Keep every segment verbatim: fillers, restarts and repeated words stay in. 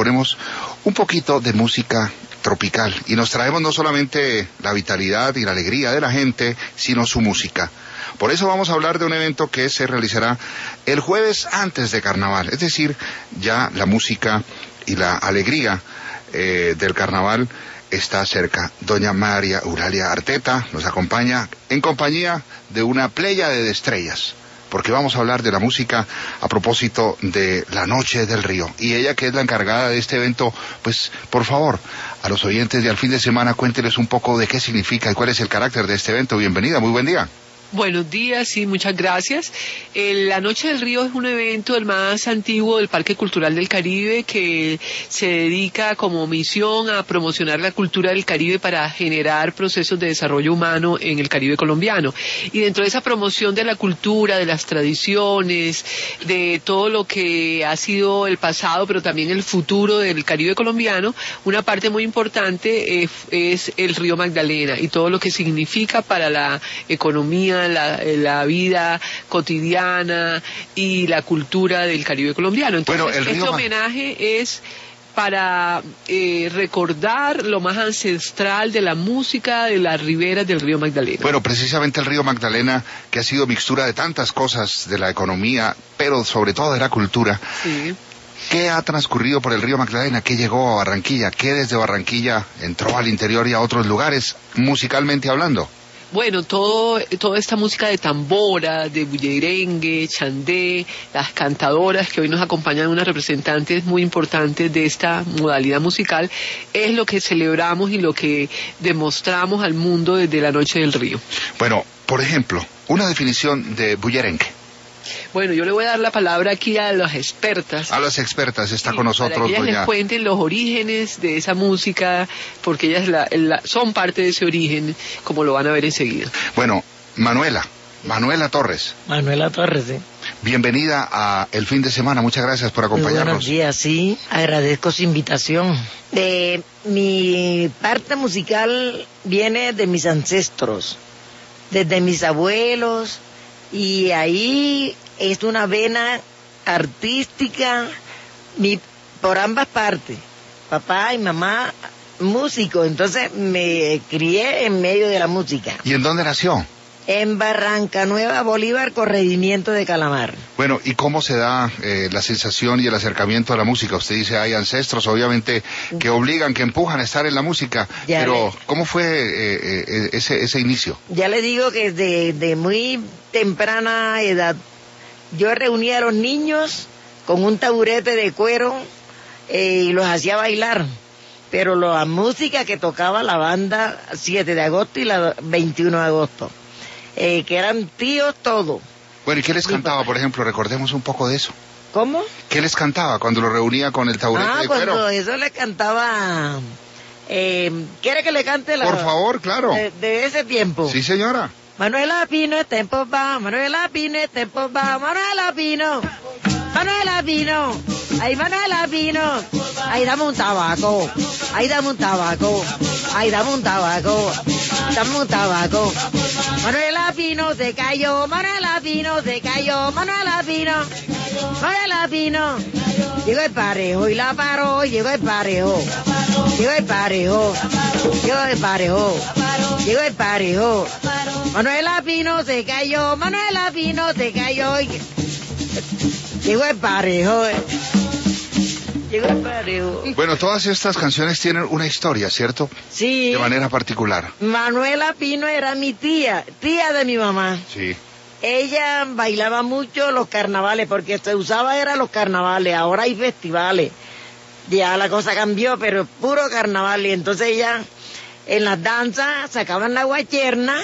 ponemos un poquito de música tropical y nos traemos no solamente la vitalidad y la alegría de la gente, sino su música. Por eso vamos a hablar de un evento que se realizará el jueves antes de Carnaval, es decir, ya la música y la alegría eh, del Carnaval está cerca. Doña María Eulalia Arteta nos acompaña en compañía de una pléyade de estrellas, porque vamos a hablar de la música a propósito de la Noche del Río. Y ella, que es la encargada de este evento, pues, por favor, a los oyentes de Al Fin de Semana, cuénteles un poco de qué significa y cuál es el carácter de este evento. Bienvenida, muy buen día. Buenos días y muchas gracias. El, la Noche del Río es un evento el más antiguo del Parque Cultural del Caribe que se dedica como misión a promocionar la cultura del Caribe para generar procesos de desarrollo humano en el Caribe colombiano. Y dentro de esa promoción de la cultura, de las tradiciones, de todo lo que ha sido el pasado, pero también el futuro del Caribe colombiano, una parte muy importante eh, es el río Magdalena y todo lo que significa para la economía, La, la vida cotidiana y la cultura del Caribe colombiano. Entonces, bueno, este río... homenaje es para eh, recordar lo más ancestral de la música de las riberas del río Magdalena. Bueno, precisamente el río Magdalena, que ha sido mixtura de tantas cosas, de la economía, pero sobre todo de la cultura. Sí. ¿Qué ha transcurrido por el río Magdalena? ¿Qué llegó a Barranquilla? ¿Qué desde Barranquilla entró al interior y a otros lugares, musicalmente hablando? Bueno, todo, toda esta música de tambora, de bullerengue, chandé, las cantadoras que hoy nos acompañan, unas representantes muy importantes de esta modalidad musical, es lo que celebramos y lo que demostramos al mundo desde la Noche del Río. Bueno, por ejemplo, una definición de bullerengue. Bueno, yo le voy a dar la palabra aquí a las expertas. A las expertas, está con nosotros, para que ellas doña... les cuenten los orígenes de esa música, porque ellas la, la, son parte de ese origen, como lo van a ver enseguida. Bueno, Manuela, Manuela Torres. Manuela Torres, sí. Bienvenida a El Fin de Semana, muchas gracias por acompañarnos. Muy buenos días, sí, agradezco su invitación. De mi parte musical viene de mis ancestros, desde mis abuelos, y ahí es una vena artística mi, por ambas partes, papá y mamá músicos, entonces me crié en medio de la música. ¿Y en dónde nació? En Barranca Nueva, Bolívar, corregimiento de Calamar. Bueno, ¿y cómo se da eh, la sensación y el acercamiento a la música? Usted dice, hay ancestros, obviamente, que obligan, que empujan a estar en la música, ya pero le... ¿cómo fue eh, eh, ese, ese inicio? Ya le digo que de, de muy temprana edad, yo reunía a los niños con un taburete de cuero eh, y los hacía bailar, pero la música que tocaba la banda siete de agosto y la veintiuno de agosto. Eh, que eran tíos todos. Bueno, ¿y qué les cantaba, por ejemplo? Recordemos un poco de eso. ¿Cómo? ¿Qué les cantaba cuando lo reunía con el taburete ah, de cuero? Ah, cuando eso le cantaba... Eh, ¿Quiere que le cante la...? Por favor, claro. De, de ese tiempo. Sí, señora. Manuela Pino, tiempo va, Manuela Pino, tiempo va, Manuela Pino, Manuela Pino, ay Manuela Pino, ay dame un tabaco, ay dame un tabaco, ay dame un tabaco, dame un tabaco. Manuela Pino se cayó, Manuela Pino se cayó, Manuela Pino, Manuela Pino. Llegó el parejo y la paró, llegó el parejo, llegó el parejo, llegó el parejo, llegó el parejo. Manuela Pino se cayó, Manuela Pino se cayó. Llegó el parejo. Llegó el parejo. Bueno, todas estas canciones tienen una historia, ¿cierto? Sí. De manera particular. Manuela Pino era mi tía, tía de mi mamá. Sí. Ella bailaba mucho los carnavales, porque se usaba era los carnavales, ahora hay festivales. Ya la cosa cambió, pero puro carnaval. Y entonces ella, en las danzas, sacaban la guacherna,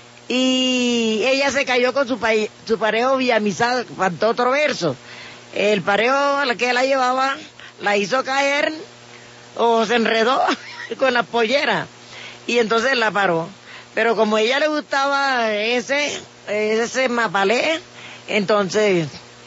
y ella se cayó con su, pa su parejo Villamizar, faltó otro verso. El parejo al que la llevaba la hizo caer o se enredó con la pollera y entonces la paró. Pero como a ella le gustaba ese, ese mapalé, entonces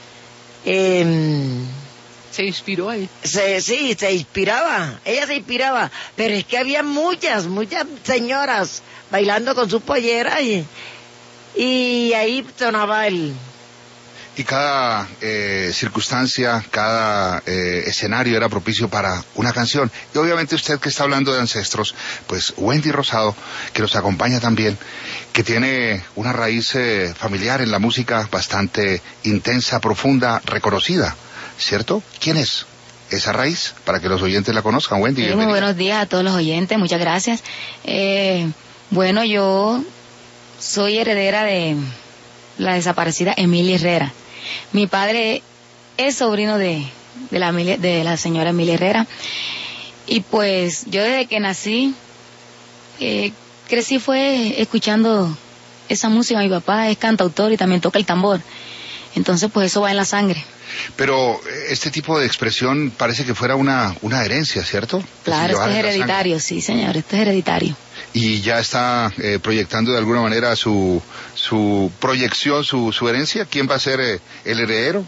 eh, se inspiró ahí. Se, sí, se inspiraba, ella se inspiraba, pero es que había muchas, muchas señoras bailando con sus polleras y, y ahí sonaba el... Y cada eh, circunstancia, cada eh, escenario era propicio para una canción. Y obviamente usted que está hablando de ancestros, pues Wendy Rosado, que nos acompaña también, que tiene una raíz eh, familiar en la música bastante intensa, profunda, reconocida, ¿cierto? ¿Quién es esa raíz? Para que los oyentes la conozcan, Wendy. Sí, muy buenos días a todos los oyentes, muchas gracias. Eh, bueno, yo soy heredera de la desaparecida Emilia Herrera. Mi padre es sobrino de, de, la, de la señora Emilia Herrera. Y pues yo desde que nací, eh, crecí fue escuchando esa música. Mi papá es cantautor y también toca el tambor. Entonces pues eso va en la sangre. Pero este tipo de expresión parece que fuera una, una herencia, ¿cierto? Claro, esto es hereditario, sí señor, esto es hereditario. Y ya está eh, proyectando de alguna manera su su proyección, su, su herencia. ¿Quién va a ser eh, el heredero?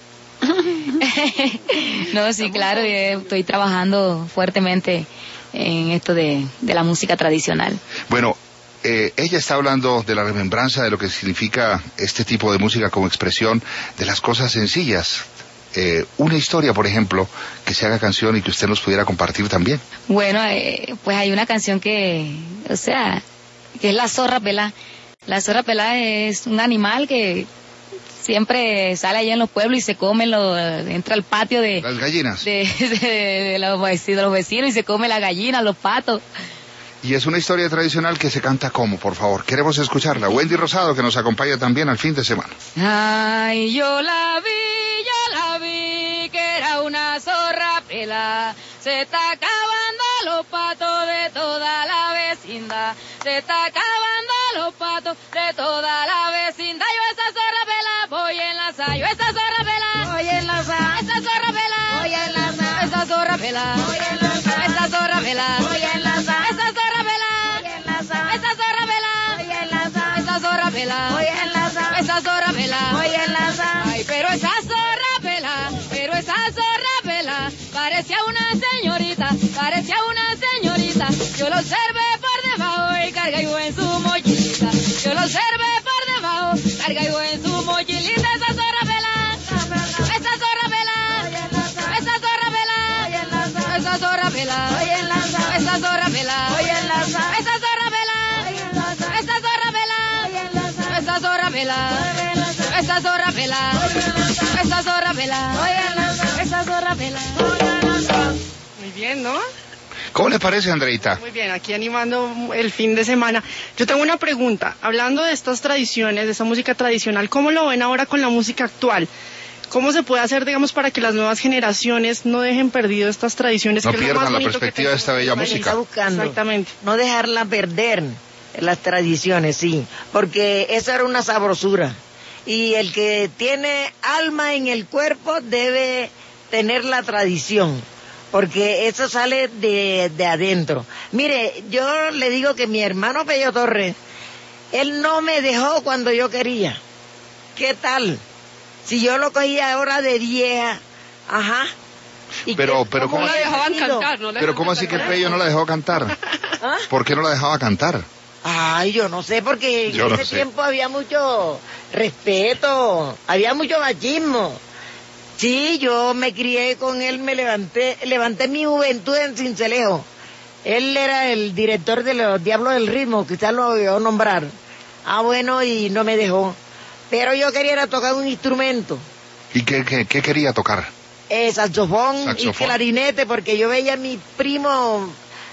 No, sí, claro, yo estoy trabajando fuertemente en esto de, de la música tradicional. Bueno, eh, ella está hablando de la remembranza de lo que significa este tipo de música como expresión de las cosas sencillas. Eh, una historia, por ejemplo, que se haga canción y que usted nos pudiera compartir también. Bueno, eh, pues hay una canción que, o sea, que es La Zorra Pelá. La zorra pelá es un animal que siempre sale allá en los pueblos y se come, lo, entra al patio de... Las gallinas. De, de, de, de, los, de los vecinos y se come la gallina, los patos. Y es una historia tradicional que se canta como, por favor. Queremos escucharla. Wendy Rosado, que nos acompaña también al fin de semana. Ay, yo la vi, yo la vi, que era una zorra pelá. Se está acabando los patos de toda la vecindad. Se está acabando los patos de toda la vecindad. Yo esa zorra pelá voy a enlazar. Yo esa zorra pelá voy a enlazar. Esa zorra pelá voy a enlazar. Esa zorra pelá voy a enlazar. Esa zorra pelá voy a enlazar. Esa zorra pelá voy a enlazar. Esa zorra pelá voy a enlazar. Esa zorra pelá voy a enlazar. Esa zorra pelá voy a enlazar. Ay, pero esa zorra pelá, pero esa zorra pelá parecía una señorita, parecía una señorita. Yo lo observé por debajo y carga yo en su mochilita. Yo lo observé por debajo, carga yo en su mochilita. Esa zorra pelá, esa zorra pelá, esa zorra pelá, esa zorra pelá, esa zorra pelá, esa zorra pelá, esa zorra pelá, esa zorra pelá, esa zorra pelá, esa zorra pelá, esa zorra pelá. Muy bien, ¿no? ¿Cómo le parece, Andreita? Muy bien, aquí animando el fin de semana. Yo tengo una pregunta. Hablando de estas tradiciones, de esta música tradicional, ¿cómo lo ven ahora con la música actual? ¿Cómo se puede hacer, digamos, para que las nuevas generaciones no dejen perdido estas tradiciones? No que pierdan es lo más la perspectiva de esta bella música. Está buscando. Exactamente. No dejarla perder, las tradiciones, sí. Porque eso era una sabrosura. Y el que tiene alma en el cuerpo debe tener la tradición. Porque eso sale de, de adentro. Mire, yo le digo que mi hermano Pello Torres, él no me dejó cuando yo quería. ¿Qué tal? Si yo lo cogía ahora de vieja, ajá. ¿Y pero, qué, pero ¿cómo, cómo la dejaban cantar? ¿No la pero cómo así que Pello no la dejó cantar? ¿Ah? ¿Por qué no la dejaba cantar? Ay, yo no sé, porque yo en no ese sé. tiempo había mucho respeto, había mucho machismo. Sí, yo me crié con él, me levanté, levanté mi juventud en Cincelejo. Él era el director de los Diablos del Ritmo, quizás lo oyó nombrar. Ah, bueno, y no me dejó. Pero yo quería era tocar un instrumento. ¿Y qué, qué, qué quería tocar? Eh, saxofón, saxofón y clarinete, porque yo veía a mi primo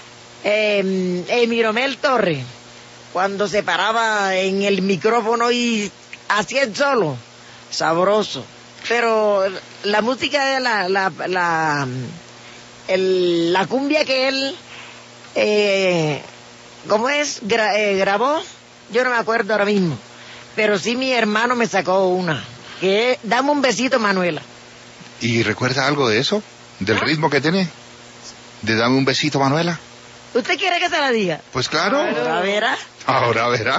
eh, Emiromel Torres, cuando se paraba en el micrófono y hacía el solo, sabroso. Pero la música de la la la, el, la cumbia que él eh, ¿cómo es? Gra, eh, grabó, yo no me acuerdo ahora mismo, pero sí mi hermano me sacó una que es Dame un besito, Manuela. ¿Y recuerda algo de eso? ¿Del ¿Ah? ritmo que tiene? ¿De Dame un besito, Manuela? ¿Usted quiere que se la diga? Pues claro. Ahora verá. Ahora verá.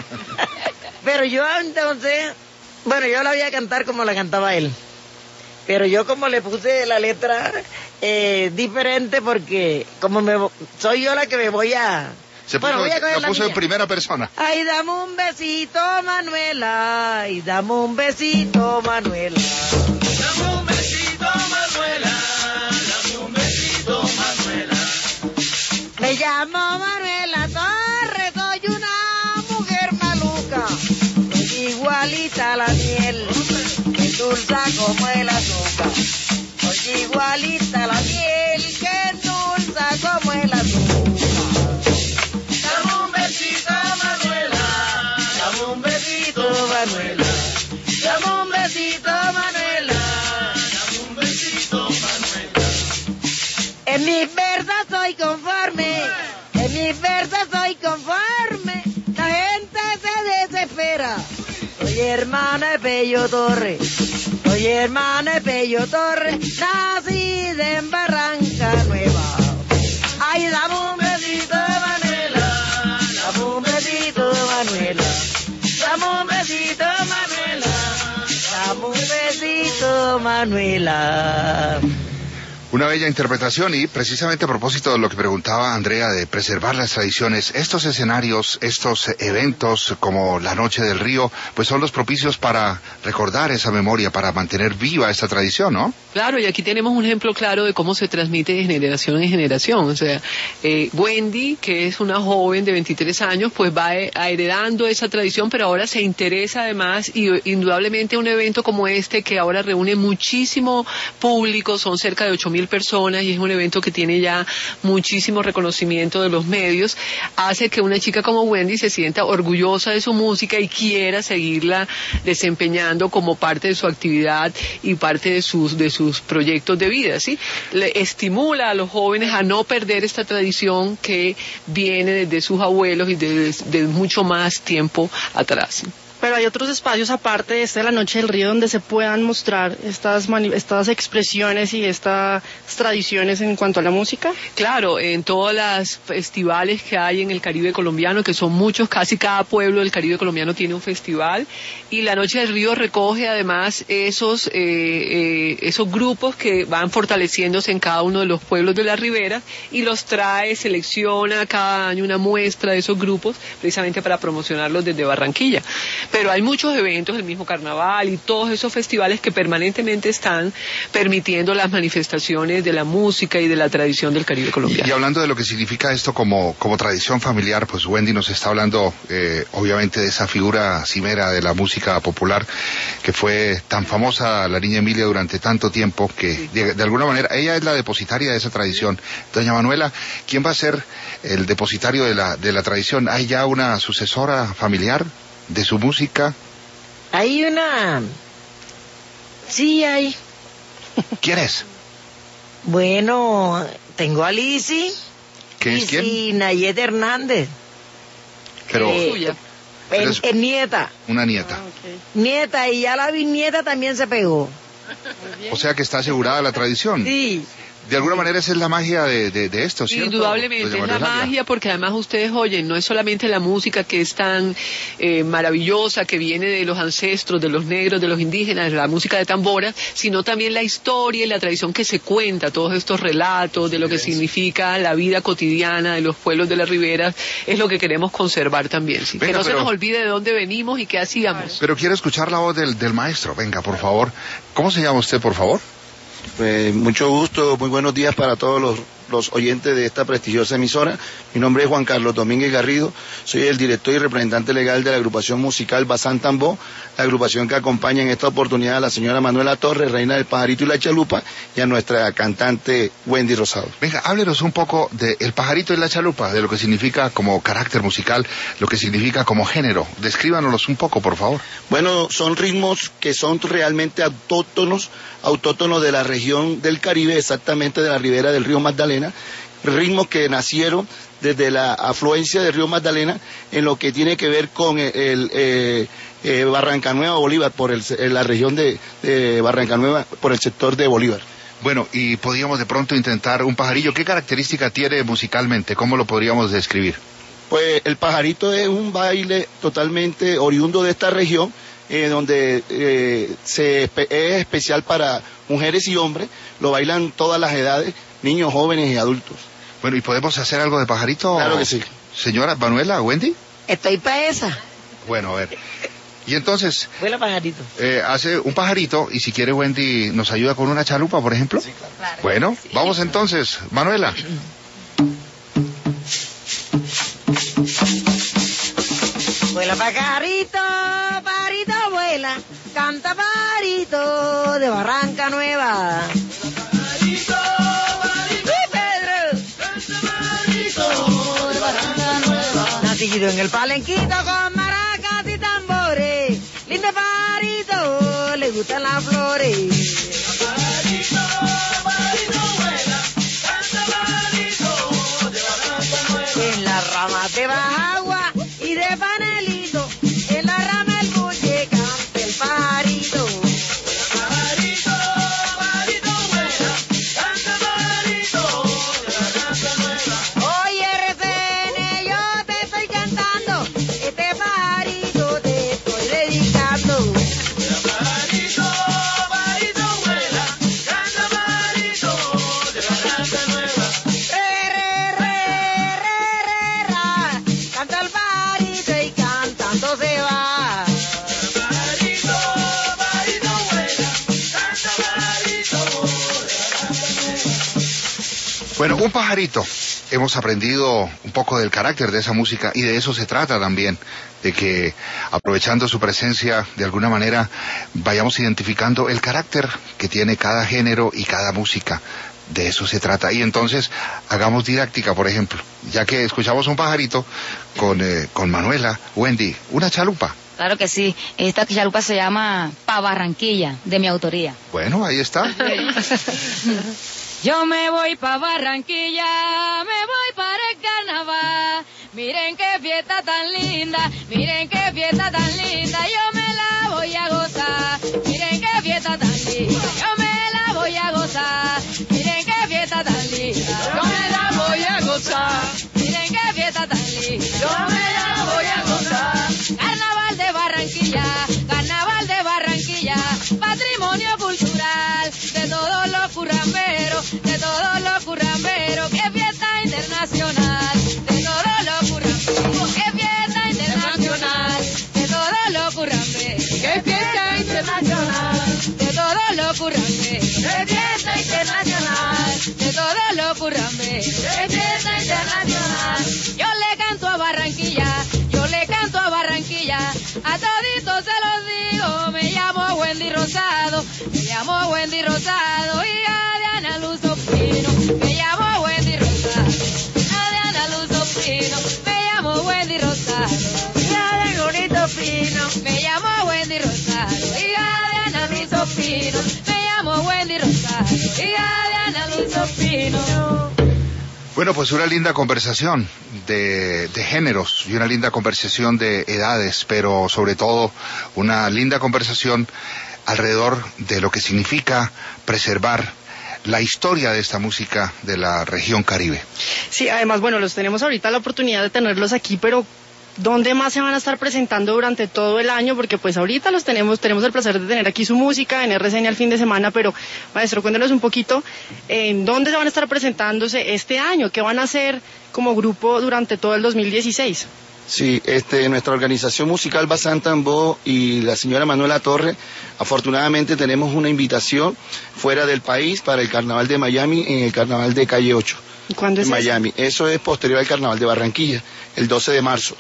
Pero yo entonces, bueno, yo la voy a cantar como la cantaba él. Pero yo como le puse la letra eh, diferente porque como me soy yo la que me voy a Se puso, Bueno, voy a coger lo la puso mía. en primera persona. Ay, dame un besito, Manuela. Ay, dame un besito, Manuela. Dame un besito, Manuela. Dame un besito, Manuela. Me llamo Manuela Torres, soy una mujer maluca. Soy igualita a la miel, que dulce como el azúcar. Soy igualita a la miel, que dulce como el azúcar. Dame un besito, Manuela. Dame un besito, Manuela. Dame un besito, Manuela. Dame un besito, Manuela. En mis versos soy conforme, en mis versos soy conforme. La gente se desespera. Soy hermana de Pello Torres, soy hermana de Pello Torres, nacida en Barranca Nueva. Ay, dame un besito, Manuela, dame un besito, Manuela, dame un besito, Manuela, dame un besito, Manuela. Una bella interpretación y precisamente a propósito de lo que preguntaba Andrea de preservar las tradiciones, estos escenarios, estos eventos como la Noche del Río, pues son los propicios para recordar esa memoria, para mantener viva esta tradición, ¿no? Claro, y aquí tenemos un ejemplo claro de cómo se transmite de generación en generación. O sea, eh, Wendy, que es una joven de veintitrés años, pues va eh, heredando esa tradición, pero ahora se interesa además, y indudablemente un evento como este, que ahora reúne muchísimo público, son cerca de ocho mil personas, y es un evento que tiene ya muchísimo reconocimiento de los medios, hace que una chica como Wendy se sienta orgullosa de su música y quiera seguirla desempeñando como parte de su actividad y parte de sus, de sus proyectos de vida, ¿sí? Le estimula a los jóvenes a no perder esta tradición que viene desde sus abuelos y desde de mucho más tiempo atrás. Pero hay otros espacios aparte de este de la Noche del Río donde se puedan mostrar estas mani- estas expresiones y estas tradiciones en cuanto a la música. Claro, en todas las festivales que hay en el Caribe colombiano, que son muchos, casi cada pueblo del Caribe colombiano tiene un festival, y la Noche del Río recoge además esos eh, eh, esos grupos que van fortaleciéndose en cada uno de los pueblos de la ribera y los trae, selecciona cada año una muestra de esos grupos precisamente para promocionarlos desde Barranquilla. Pero hay muchos eventos, el mismo carnaval y todos esos festivales que permanentemente están permitiendo las manifestaciones de la música y de la tradición del Caribe colombiano. Y hablando de lo que significa esto como, como tradición familiar, pues Wendy nos está hablando eh, obviamente de esa figura cimera de la música popular que fue tan famosa, la niña Emilia, durante tanto tiempo, que sí. de, de alguna manera ella es la depositaria de esa tradición. Doña Manuela, ¿quién va a ser el depositario de la, de la tradición? ¿Hay ya una sucesora familiar de su música? Hay una... Sí, hay. ¿Quién es? Bueno, tengo a Lizzy. ¿Qué es quién? Lizzy Nayet Hernández. Pero... Eh, suya. En, es nieta. Una nieta. Ah, okay. Nieta, y ya la bisnieta también se pegó. O sea que está asegurada la tradición. Sí. De alguna manera esa es la magia de, de, de esto, ¿cierto? Indudablemente, es la magia, porque además ustedes oyen, no es solamente la música que es tan eh, maravillosa, que viene de los ancestros, de los negros, de los indígenas, la música de tambora, sino también la historia y la tradición que se cuenta, todos estos relatos de lo que significa la vida cotidiana de los pueblos de la ribera, es lo que queremos conservar también, ¿sí? Venga, que no pero, se nos olvide de dónde venimos y qué hacíamos. Pero quiero escuchar la voz del, del maestro, venga, por favor. ¿Cómo se llama usted, por favor? Pues mucho gusto, muy buenos días para todos los, los oyentes de esta prestigiosa emisora. Mi nombre es Juan Carlos Domínguez Garrido, soy el director y representante legal de la agrupación musical Bazán Tambó, la agrupación que acompaña en esta oportunidad a la señora Manuela Torres, reina del pajarito y la chalupa, y a nuestra cantante Wendy Rosado. Venga, háblenos un poco de El pajarito y la chalupa, de lo que significa como carácter musical, lo que significa como género. Descríbanos un poco, por favor. Bueno, son ritmos que son realmente autóctonos, autóctonos de la región del Caribe, exactamente de la ribera del río Magdalena, ritmos que nacieron desde la afluencia del río Magdalena en lo que tiene que ver con el, el eh, eh, Barranca Nueva Bolívar, por el, la región de, de Barranca Nueva, por el sector de Bolívar. Bueno, y podríamos de pronto intentar un pajarillo. ¿Qué característica tiene musicalmente? ¿Cómo lo podríamos describir? Pues el pajarito es un baile totalmente oriundo de esta región, eh, donde eh, se, es especial para mujeres y hombres, lo bailan todas las edades, niños, jóvenes y adultos. Bueno, ¿y podemos hacer algo de pajarito? Claro que sí. Señora Manuela, Wendy. Estoy pa' esa. Bueno, a ver. Y entonces, Vuela pajarito. eh, hace un pajarito y si quiere Wendy nos ayuda con una chalupa, por ejemplo. Sí, claro. Claro. Bueno, vamos entonces, Manuela. Vuela pajarito, pajarito vuela, canta pajarito de Barranca Nueva. Pajarito, pajarito, ¡Sí, Pedro! canta pajarito de Barranca Nueva. Nacido en el palenquito con maracas y tambores, lindo pajarito, le gustan las flores. Pajarito, pajarito vuela, canta pajarito de Barranca Nueva. En las ramas de bajagua y de panelito, en la rama el bulle canta el pajarito. Pajarito, pajarito vuela, canta pajarito de Barranca Nueva. Oye, R C N, yo te estoy cantando, este pajarito te estoy dedicando. Pajarito, pajarito vuela, canta pajarito de Barranca Nueva. Re, re, re, re, re, ra, canta el pajarito y cantando se va. Pajarito, pajarito vuela, canta pajarito de Barranca Nueva. Bueno, un pajarito. Hemos aprendido un poco del carácter de esa música y de eso se trata también, de que aprovechando su presencia de alguna manera vayamos identificando el carácter que tiene cada género y cada música. De eso se trata. Y entonces hagamos didáctica, por ejemplo, ya que escuchamos un pajarito con, eh, con Manuela, Wendy, una chalupa. Claro que sí. Esta chalupa se llama Pa' Barranquilla, de mi autoría. Bueno, ahí está. Yo me voy pa' Barranquilla, me voy para el carnaval. Miren qué fiesta tan linda, miren qué fiesta tan linda. Yo me la voy a gozar. Miren qué fiesta tan linda, yo me la voy a gozar. Miren qué fiesta tan linda, yo me la voy a gozar. Miren qué fiesta tan linda, yo me la voy a gozar. Carnaval de Barranquilla, carnaval de Barranquilla, patrimonio cultural de todos los curramberos, de todos los curramberos. Qué fiesta internacional, de todos los curramberos. Qué fiesta internacional, de todos los curramberos. Qué fiesta internacional, de todos los curramberos. Qué fiesta internacional, de todos los curramberos. Qué fiesta internacional. Yo le canto a Barranquilla, yo le canto a Barranquilla, a toditos se los digo. Me llamo Wendy Rosado, me llamo Wendy Rosado, hija de Ana Luz Ospino. Me llamo Wendy Rosado, hija de Ana Luz Ospino. Me llamo Wendy Rosado, hija de Bonito Pino. Me llamo Wendy Rosado, hija de Ana Luz Ospino. Me llamo Wendy Rosado, hija de Ana Luz Ospino. Bueno, pues una linda conversación de, de géneros y una linda conversación de edades, pero sobre todo una linda conversación alrededor de lo que significa preservar la historia de esta música de la región Caribe. Sí, además, bueno, los tenemos ahorita la oportunidad de tenerlos aquí, pero ¿dónde más se van a estar presentando durante todo el año? Porque pues ahorita los tenemos, tenemos el placer de tener aquí su música en R C N al fin de semana, pero maestro, cuéntenos un poquito en dónde se van a estar presentándose este año, qué van a hacer como grupo durante todo el dos mil dieciséis. Sí, este, nuestra organización musical Bazán Tambó y la señora Manuela Torre, afortunadamente tenemos una invitación fuera del país para el Carnaval de Miami en el Carnaval de Calle ocho. ¿Y cuándo es en eso? Miami. Eso es posterior al Carnaval de Barranquilla, el doce de marzo.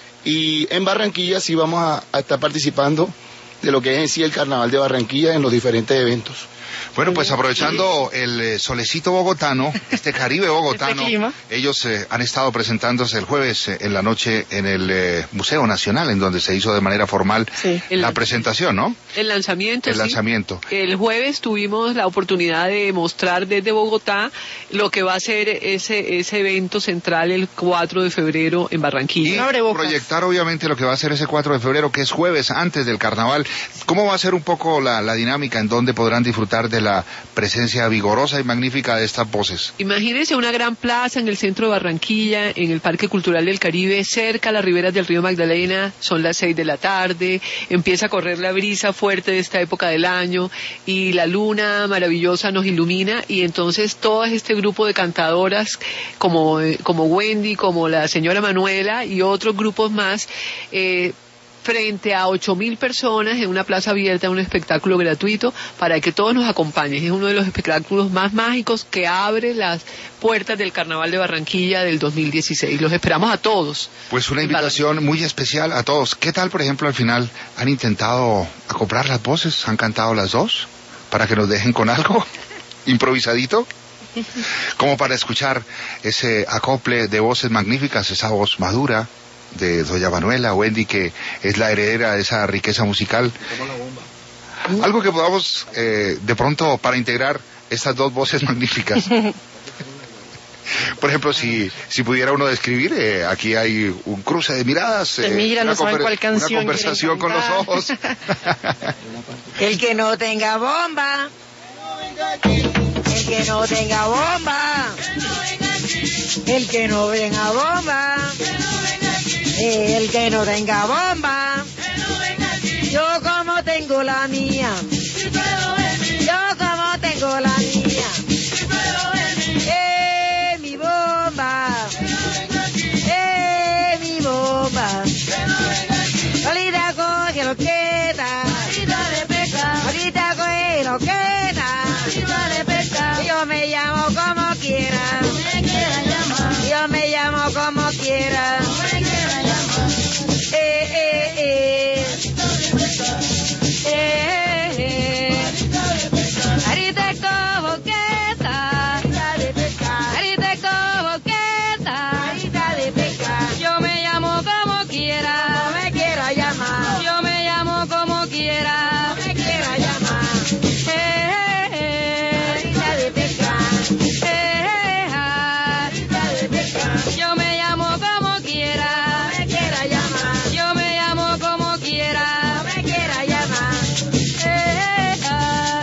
Y en Barranquilla sí vamos a, a estar participando de lo que es en sí el Carnaval de Barranquilla en los diferentes eventos. Bueno, pues aprovechando el eh, solecito bogotano, este Caribe bogotano, Este clima. ellos eh, han estado presentándose el jueves eh, en la noche en el eh, Museo Nacional, en donde se hizo de manera formal Sí. la presentación, ¿no? El lanzamiento, El sí. lanzamiento. El jueves tuvimos la oportunidad de mostrar desde Bogotá lo que va a ser ese ese evento central el cuatro de febrero en Barranquilla. Y Un abrebocas. proyectar obviamente lo que va a ser ese cuatro de febrero, que es jueves antes del carnaval. ¿Cómo va a ser un poco la, la dinámica en donde podrán disfrutar de la presencia vigorosa y magnífica de estas voces. Imagínense una gran plaza en el centro de Barranquilla, en el Parque Cultural del Caribe, cerca a las riberas del río Magdalena, son las seis de la tarde, empieza a correr la brisa fuerte de esta época del año y la luna maravillosa nos ilumina, y entonces todo este grupo de cantadoras como, como Wendy, como la señora Manuela y otros grupos más, eh, frente a ocho mil personas en una plaza abierta, un espectáculo gratuito para que todos nos acompañen. Es uno de los espectáculos más mágicos que abre las puertas del Carnaval de Barranquilla del dos mil dieciséis. Los esperamos a todos. Pues una invitación muy especial a todos. ¿Qué tal, por ejemplo, al final han intentado acoplar las voces? ¿Han cantado las dos? Para que nos dejen con algo improvisadito, como para escuchar ese acople de voces magníficas, esa voz madura de doña Manuela, Wendy, que es la heredera de esa riqueza musical. Algo que podamos eh, de pronto para integrar estas dos voces magníficas. Por ejemplo, si si pudiera uno describir, eh, aquí hay un cruce de miradas, eh, mira, una, no saben conver- cuál canción una conversación con quieren los cantar. ojos. El que no tenga bomba, el que no tenga bomba, el que no venga bomba, el que no tenga bomba. Yo como tengo la mía, yo como tengo la mía. Eh, mi bomba, eh, mi bomba. Ahorita coge lo que da, ahorita coge lo que da. Yo me llamo como quiera, yo me llamo como quiera. Eh, eh, eh. Eh, eh. Ahorita como que está, ahorita como que está. Yo me llamo como quiera, me quiera llamar. Yo me llamo como quiera, me quiera llamar. Eh, eh, eh. Eh, ah. Yo me llamo como quiera, me quiera llamar. Yo me llamo como quiera, me quiera llamar. Eh, ah.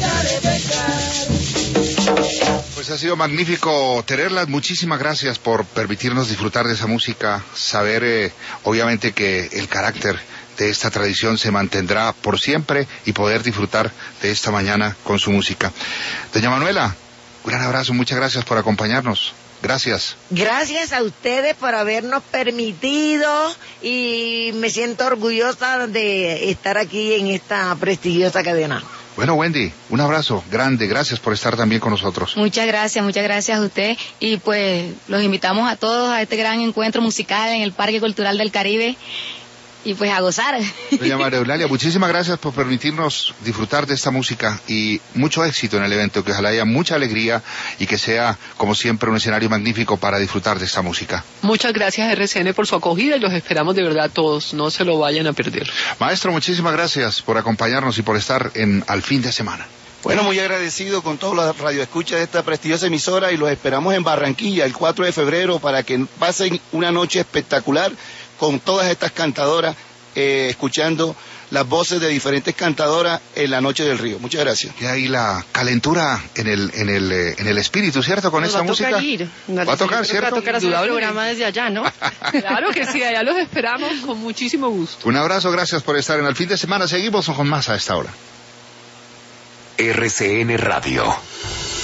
Pues ha sido magnífico tenerlas. Muchísimas gracias por permitirnos disfrutar de esa música, saber eh, obviamente que el carácter de esta tradición se mantendrá por siempre y poder disfrutar de esta mañana con su música. Doña Manuela, un gran abrazo, muchas gracias por acompañarnos. Gracias. Gracias a ustedes por habernos permitido, y me siento orgullosa de estar aquí en esta prestigiosa cadena. Bueno, Wendy, un abrazo grande, gracias por estar también con nosotros. Muchas gracias, muchas gracias a usted, y pues los invitamos a todos a este gran encuentro musical en el Parque Cultural del Caribe, y pues a gozar. Doña María Eulalia, muchísimas gracias por permitirnos disfrutar de esta música y mucho éxito en el evento, que ojalá haya mucha alegría y que sea, como siempre, un escenario magnífico para disfrutar de esta música. Muchas gracias R C N por su acogida y los esperamos de verdad a todos, no se lo vayan a perder. Maestro, muchísimas gracias por acompañarnos y por estar en Al Fin de Semana. Bueno, muy agradecido con todos los radioescuchas de esta prestigiosa emisora, y los esperamos en Barranquilla el cuatro de febrero para que pasen una noche espectacular con todas estas cantadoras, eh, escuchando las voces de diferentes cantadoras en la Noche del Río. Muchas gracias. Y ahí la calentura en el en el eh, en el espíritu, ¿cierto? Con Nos esta va a tocar música. ir. Va a tocar, ¿cierto? Va a tocar hacer el Indudablemente. programa desde allá, ¿no? Claro que sí, allá los esperamos con muchísimo gusto. Un abrazo, gracias por estar en Al Fin de Semana. Seguimos con más a esta hora. R C N Radio.